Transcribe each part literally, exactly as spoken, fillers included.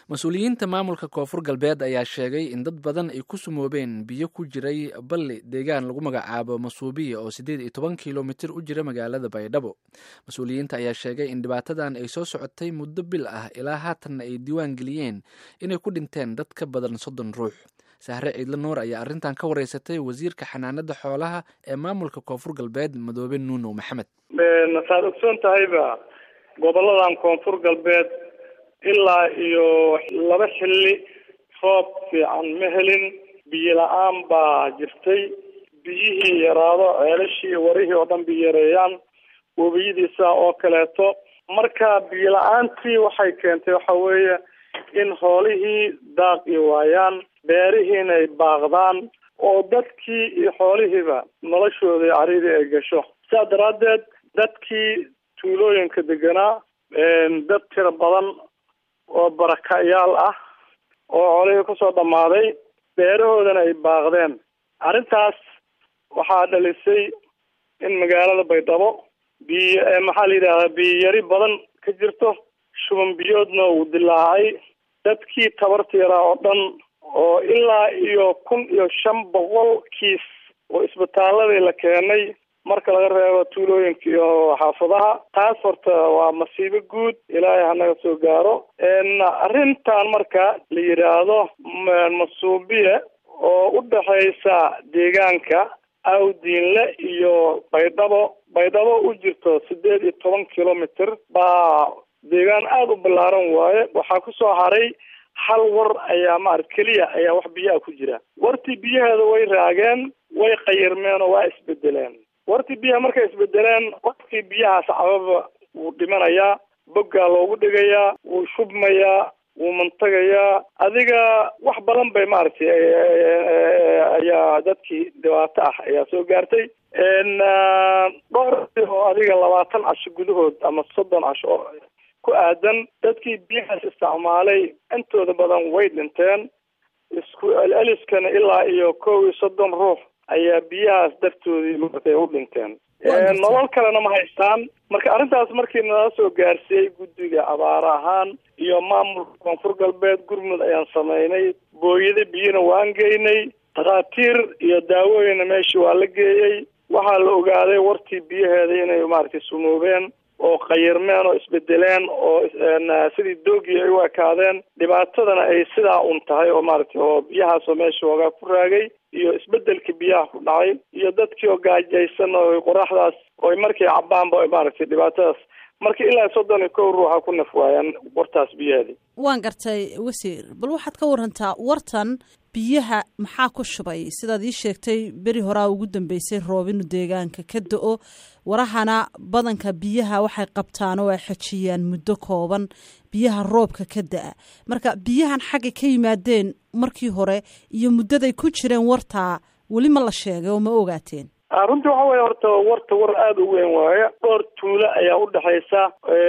mas-uuliyiinta maamulka koonfur galbeed ayaa sheegay in dad badan ay ku sumoobeen biyo ku jiray balli deegaan lagu magacaabo masuubiya oo siddeed iyo toban kilomitir u jira magaalada baydhabo. mas-uuliyiinta ayaa sheegay in dhibaatadan ay soo socotay muddo bil ah ilaa haatanna ay diiwaan geliyeen inay ku dhinteen dad ka badan soddon ruux. sahre ciidle nuur ayaa arrintan ka wareysatay wasiirka xanaanada xoolaha ee maamulka koonfur galbeed madoobe nuunow maxamed. saad ogsoon tahayba goboladan koonfur galbeed ilaa iyo laba xilli roob fiican ma helin, biyo la-aan baa jirtay. biyihii yaraado, ceelashii warihii oo dhan biyo yareeyaan, webiyadiisa oo kaleeto. marka biyo la-aantii waxay keentay waxa weeye in xoolihii daaqi waayaan, beerihiina ay baaqdaan, oo dadkii iyo xoolihiiba noloshooda caridii ay gasho. saa daraaddeed dadkii tuulooyinka deganaa dad tiro badan oo barakayaal ah oo xoolihii kusoo dhammaaday, beerahoodana ay baaqdeen. arrintaas waxaa dhalisay in magaalada baydhabo biyo maxaa la yidhahdaa biyo yari badan ka jirto, shuban biyoodna uu dilaacay. dadkii tabarta yaraa oo dhan oo ilaa iyo kun iyo shan boqol kiis oo isbitaaladii la keenay marka laga reebo tuulooyinka iyo xaafadaha. taas horta waa masiibo guud, ilaahay hanaga soo gaaro. arrintan marka la yidhaahdo masuubiye oo u dhexaysa deegaanka awdiinle iyo baydhabo baydhabo u jirto siddeed iyo toban kilomitr baa deegaan aada u ballaaran waaye. waxaa kusoo haray hal war ayaa maarad keliya ayaa wax biyaha ku jira. wartii biyaheeda way raageen, way qayirmeen oo waa isbedeleen. wartii biyaha markay isbedeleen, qofkii biyahaas cababa wuu dhimanayaa, boggaa loogu dhigayaa, wuu shubmayaa, wuu mantagayaa. adiga wax badan bay maaragtay ayaa dadkii dhibaato ah ayaa soo gaartay. dhowr oo adiga labaatan casho gudahood ama soddon casho oo ku aadan dadkii biyahaas isticmaalay intooda badan way dhinteen. isku eliskana ilaa iyo kow iyo soddon ruux ayaa biyahaas dartoodii maaragtay u dhinteen. nolol kalena ma haystaan. marka arrintaas markii nala soo gaarsiiyey guddiga abaar ahaan iyo maamulka koonfur galbeed gurmud ayaan samaynay. booyada biyana waan geynay, takhaatiir iyo daawooyina meeshii waa la geeyey. waxaa la ogaaday wartii biyaheeda inay maaragtay sumoobeen oo qayirmeen oo isbedeleen oo sidii doogii ay u ekaadeen. dhibaatadana ay sidaa un tahay oo maaragtay oo biyahaasoo meesha hoogaa ku raagay iyo isbedelka biyaha ku dhacay iyo dadkii oo gaajaysan oo qoraxdaas oo markay cabaanba maaragtay dhibaatadaas marka ilaa soddon iyo kow ruuxa ku naf waayaan wartaas biyaheedii. waan gartay wasiir, bal waxaad ka warantaa wartan biyaha maxaa ku shubay? sidaad ii sheegtay beri horaa ugu dambeysay roob inuu deegaanka ka da-o, warahana badanka biyaha waxay qabtaan oo ay xajiyaan muddo kooban biyaha roobka ka da-a. marka biyahan xagga ka yimaadeen markii hore iyo muddaday ku jireen wartaa weli ma la sheegay oo ma ogaateen? runtii waxa weye horta warta war aada u weyn waaye. dhowr tuulo ayaa u dhexaysa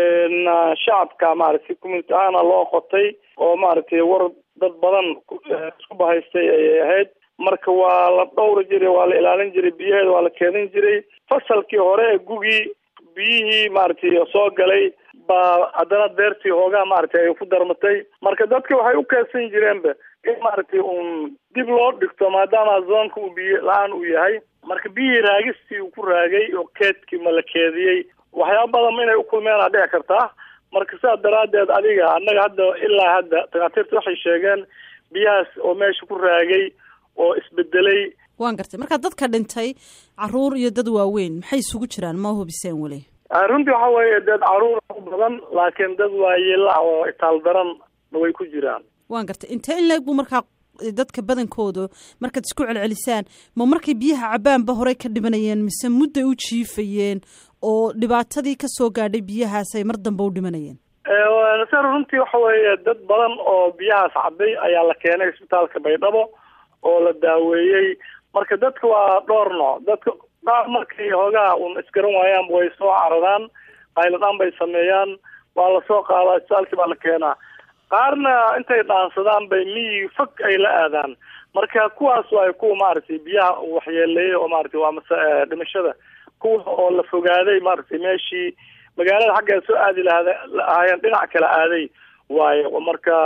shacabka maaragtay community ahaana loo qotay oo maaragtay war dad badan isku bahaystay ayay ahayd. marka waa la dhowri jiray, waa la ilaalin jiray biyaheeda, waa la keedin jiray. fasalkii hore ee gugii biyihii maaragtay soo galay baa haddana beertii hoogaa maaragtay ay ku darmatay. marka dadka waxay u keedsan jireenba in maaragtay uun dib loo dhigto maadaama zoonka uu biyo la-aan uu yahay. marka biyihii raagistii uu ku raagay oo keedkii ma la keediyey. waxyaaba badan inay u kulmeen aa dhici kartaa. marka sidaa daraaddeed adiga annaga hadda ilaa hadda takhaatiirta waxay sheegeen biyahaas oo meesha ku raagay oo isbedelay. waan gartay. marka dadka dhintay caruur iyo dad waaweyn maxay isugu jiraan ma hubiseen weli? runtii waxa weeye dad caruur badan laakiin dad waayeela oo itaal daran way ku jiraan. waan gartay. intee in leeg buu markaa dadka badankooda markaad isku celcelisaan ma markay biyaha cabaanba horey ka dhimanayeen mise mudday u jiifayeen oo dhibaatadii ka soo gaadhay biyahaas ay mar dambe u dhimanayeen? nasar runtii waxa weeye dad badan oo biyahaas cabay ayaa la keenay isbitaalka baydhabo oo la daaweeyey. marka dadka waa dhowr nooc. dadka qaar markay hoogaa un isgaran waayaan way soo caradaan, qayladaan bay sameeyaan, waa lasoo qaadaa isbitaalkii baa la keenaa. qaarna intay dhaansadaan bay miyi fog ay la aadaan. marka kuwaas waa kuwa maaragtay biyaha waxyeeleeyay oo maaragtay waa mase dhimashada kuwa oo la fogaaday maaragtay meeshii magaalada xaggeeda soo aadi lahaayeen dhinac kale aaday waaye. marka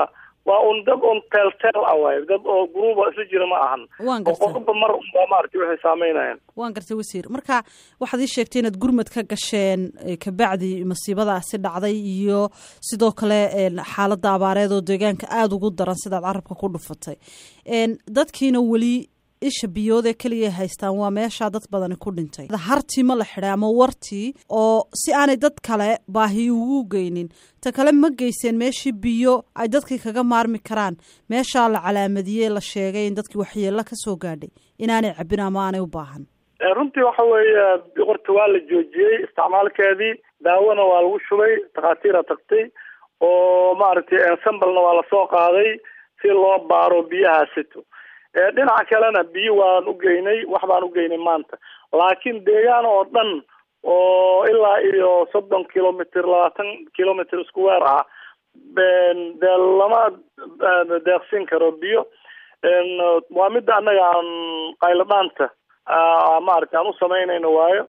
waa un dad un teelteel ah waaye dad oo gruuba isla jira ma ahan oo qofba mar unbaa maaragtay waxay saameynayaan. waan gartay wasiir, marka waxaad ii sheegtay inaad gurmad ka gasheen kabacdi masiibadaasi dhacday iyo sidoo kale xaaladda abaareed oo deegaanka aada ugu daran sidaad carabka ku dhufatay. dadkiina weli isha biyood ee keliya haystaan waa meeshaa dad badani ku dhintay. hartii ma la xidhay ama wartii oo si aanay dad kale baahi ugu geynin, ta kale ma geyseen meeshii biyo ay dadkii kaga maarmi karaan, meeshaa la calaamadiyey la sheegay in dadkii waxyeello ka soo gaadhay inaanay cabin ama aanay u baahan. runtii waxa weeye horta waa la joojiyey isticmaalkeedii, daawona waa lagu shubay, takhaatiira tagtay oo maaragtay ensemblena waa lasoo qaaday si loo baaro biyahaasito. dhinaca kalena biyo waan u geynay, wax baan u geynay maanta, laakiin deegaan oo dhan oo ilaa iyo soddon kilomitr labaatan kilomitr isku weer ah dee lama deeqsin karo biyo. waa midda annaga aan qaylo dhaanta maaragtay aan u samaynayno waayo.